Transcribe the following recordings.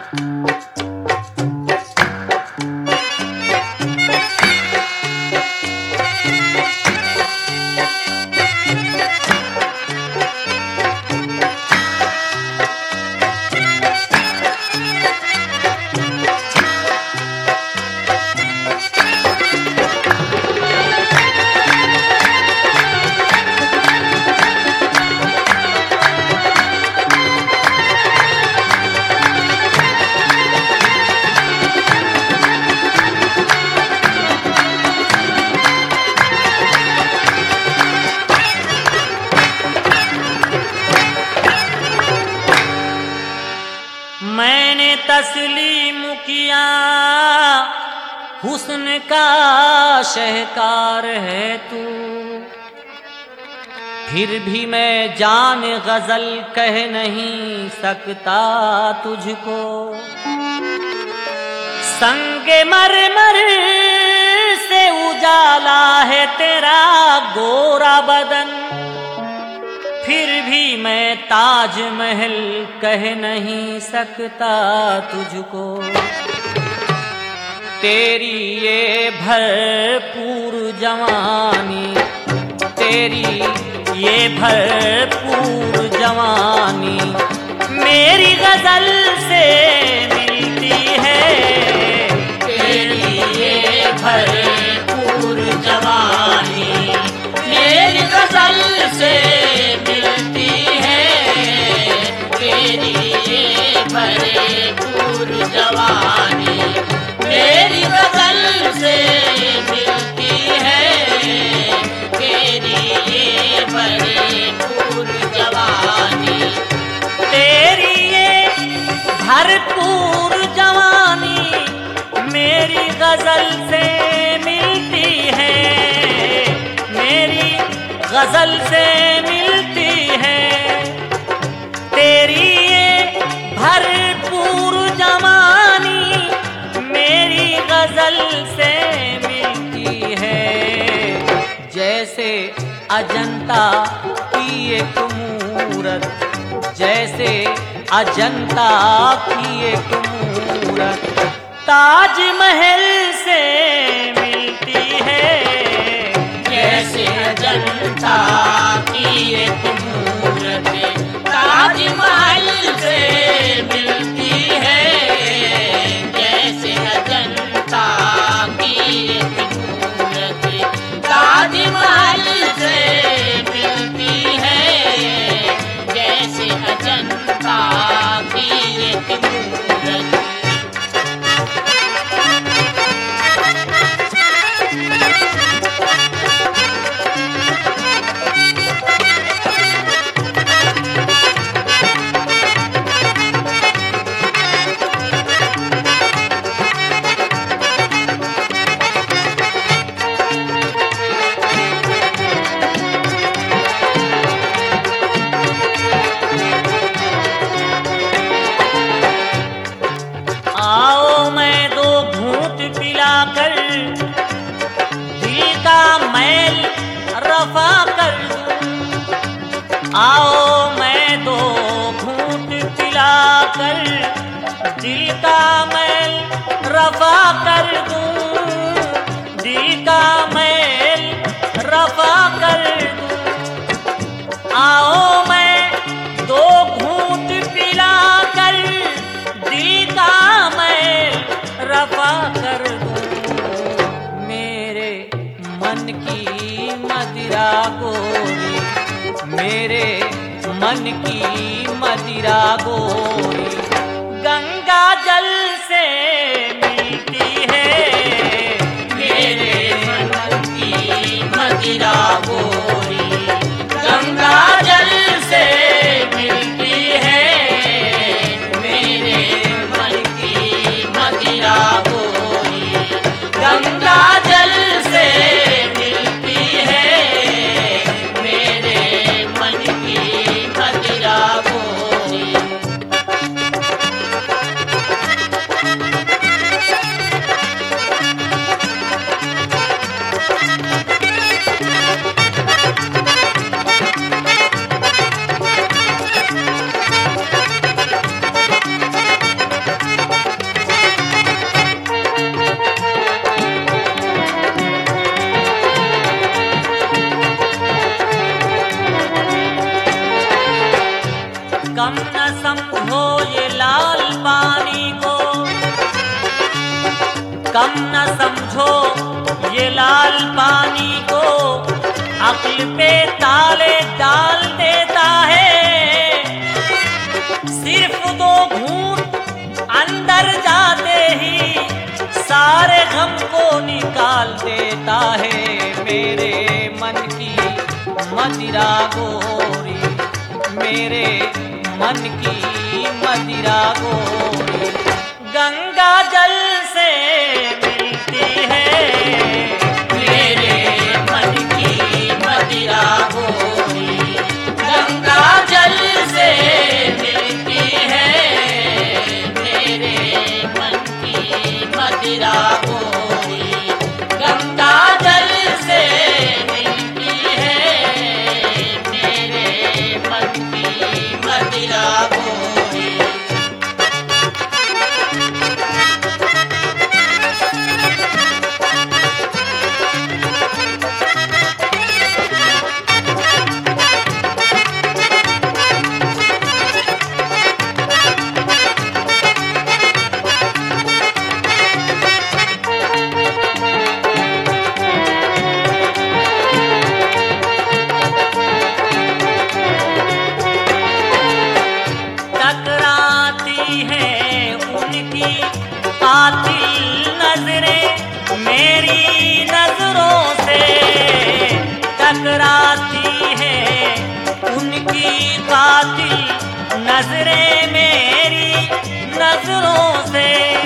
मैंने तस्लीम किया हुस्न का शहकार है तू, फिर भी मैं जान गजल कह नहीं सकता तुझको। संगे मरमर से उजाला है तेरा गोरा बदन, फिर भी मैं ताजमहल कह नहीं सकता तुझको। तेरी ये भरपूर जवानी, तेरी ये भरपूर जवानी मेरी गजल से मिलती है। तेरी ये भरपूर जवानी मेरी गजल से मिलती है। तेरी ये भरपूर जवानी मेरी गजल से मिलती है। तेरी ये भरपूर जवानी, तेरी ये भरपूर जवानी मेरी गजल से मिलती है। मेरी गजल से मिलती है। तेरी ये भरपूर जवानी मेरी गजल से मिलती है। जैसे अजंता की एक मूरत, जैसे अजंता की एक मूरत ताजमहल से मिलती है। जैसे अजंता की एक मूरत ताजमहल से मिलती है। जैसे अजंता की एक मूरत ताजमहल से मिलती है। जैसे अजंता की एक मूरत। आओ मैं दो घूंट पिलाकर दिल का मैल रफा कर दूं। आओ मैं दो घूंट पिलाकर दिल का मैल रफा कर दूं। दिल का मैल रफा कर दूं। आओ मैं दो घूंट पिलाकर दिल का मैल रफा कर दूं। मेरे मन की मदिरा गोरी, मेरे मन की मदिरा गोरी गंगा जल से मिलती है। मेरे मन की मदिरा गोरी गंगा जल से मिलती है। मेरे मन की मदिरा गोरी गंगा जल से मिलती है। मेरे मन की मदिरा गोरी। ये लाल पानी को, कम न समझो ये लाल पानी को, अक्ल पे ताले डाल देता है। सिर्फ 2 घूंट अंदर जाते ही सारे गम को निकाल देता है। मेरे मन की मदिरा गोरी, मेरे मन की मदिरा गोरी, गंगा जल से मिलती है। मेरे मन की मदिरा गोरी, गंगा जल से मिलती है। मेरे मन की मदिरा गोरी, गंगा जल से मिलती है। मेरे मन की मदिरा गोरी। कातिल नजरें मेरी नजरों से टकराती है, उनकी कातिल नजरें मेरी नजरों से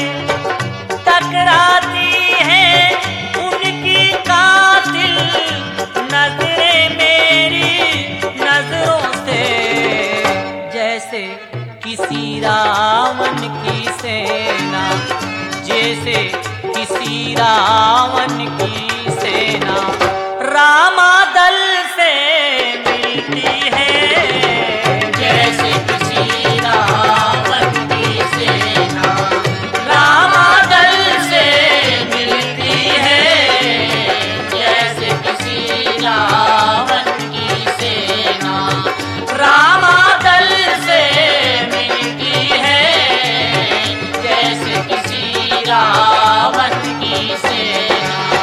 टकराती है। उनकी कातिल नजरें मेरी नजरों से, जैसे किसी रावण की सेना, जैसे किसी रावण की सेना रामादल से मिलती है। जैसे किसी रावण की सेना रामादल से मिलती है। जैसे किसी रावण की सेना रामादल से मिलती है। जैसे किसी रावण की सेना।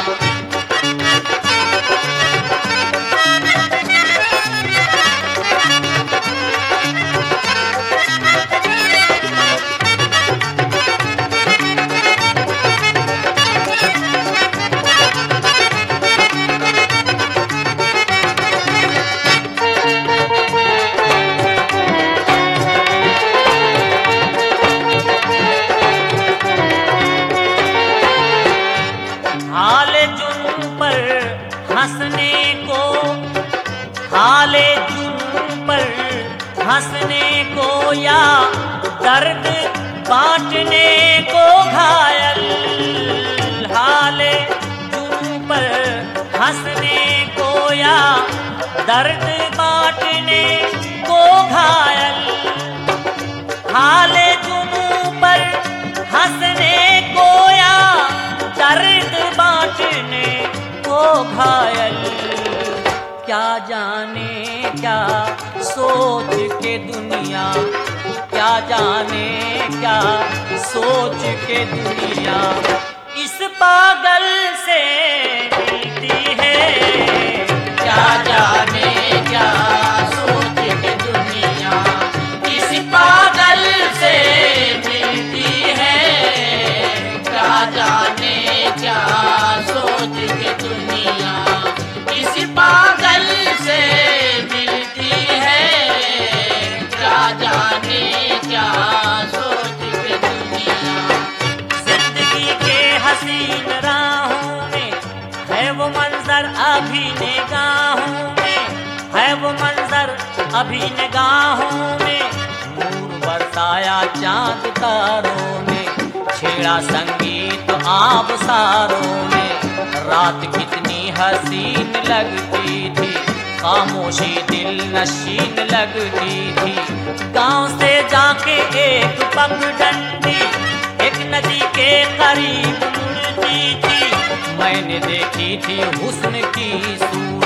हाले जुन पर हंसने को, हाले जुन पर हंसने को, या दर्द बांटने को घायल। हाले जुन पर हंसने को, या दर्द बांटने को घायल। हाले जुन पर हंसने को, या दर्द बांटने को घायल। क्या जाने क्या सोच के दुनिया, क्या जाने क्या सोच के दुनिया इस पागल से मिलती है। क्या जाने क्या सोच के दुनिया इस पागल से मिलती है। क्या जाने क्या सोच के दुनिया इस पागल से मिलती है। क्या जाने क्या सोच के दुनिया। जिंदगी के हसीन राहों में है वो मंजर अभी निगाहों में, है वो मंजर अभी निगाहों में। नूर बरसाया चांद तारों ने, छेड़ा संगीत आबसारों ने। रात कितनी हसीन लगती थी, खामोशी दिल नशीन लगती थी। गांव से जाके एक पगडंडी एक नदी के करीब मुड़ती थी। मैंने देखी थी हुस्न की सूरत,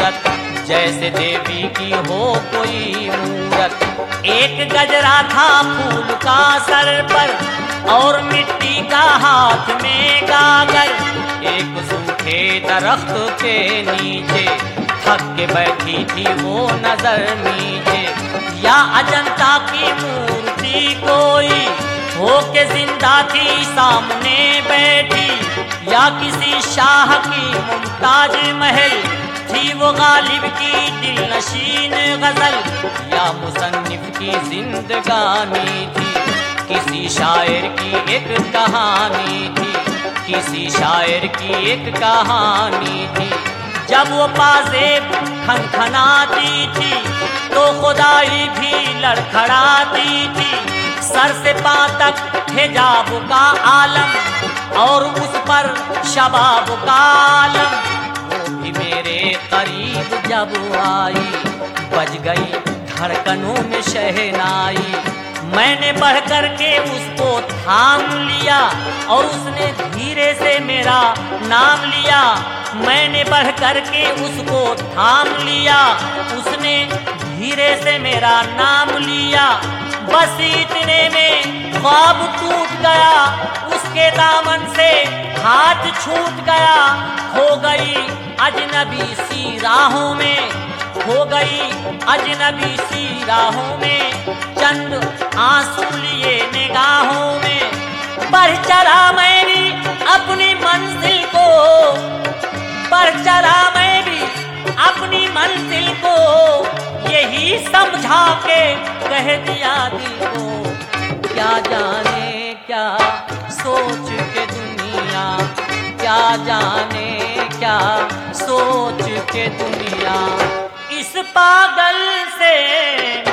सूरत, जैसे देवी की हो कोई मूरत। एक गजरा था फूल का सर पर और मिट्टी का हाथ में गागर। एक सूखे दरख्त के नीचे थक के बैठी थी वो नजर नीचे। या अजंता की मूर्ति कोई हो के जिंदा थी सामने बैठी, या किसी शाह की मुमताज महल थी वो गालिब की दिलनशीन गजल, या मुसन्निफ की जिंदगानी थी किसी शायर की एक कहानी थी, किसी शायर की एक कहानी थी। जब वो पाजेब खनखनाती थी तो खुदाई भी लड़खड़ाती थी। सर से पांव तक हिजाब का आलम और उस पर शबाब का आलम। वो भी मेरे करीब जब आई बज गई धड़कनों में शहनाई। मैंने बढ़ कर के उसको थाम लिया और उसने धीरे से मेरा नाम लिया। मैंने बढ़ कर के उसको थाम लिया, उसने धीरे से मेरा नाम लिया। बस इतने में ख्वाब टूट गया, उसके दामन से हाथ छूट गया। खो गई अजनबी सी राहों में, खो गई अजनबी सी राहों में, चंद आंसू लिए निगाहों में। बढ़ चला मैं भी अपनी मंजिल को, बढ़ चला मैं भी अपनी मंजिल को, यही समझा के कह दिया दिल को। क्या जाने क्या सोच के दुनिया, क्या जाने क्या सोच के दुनिया। इस पागल से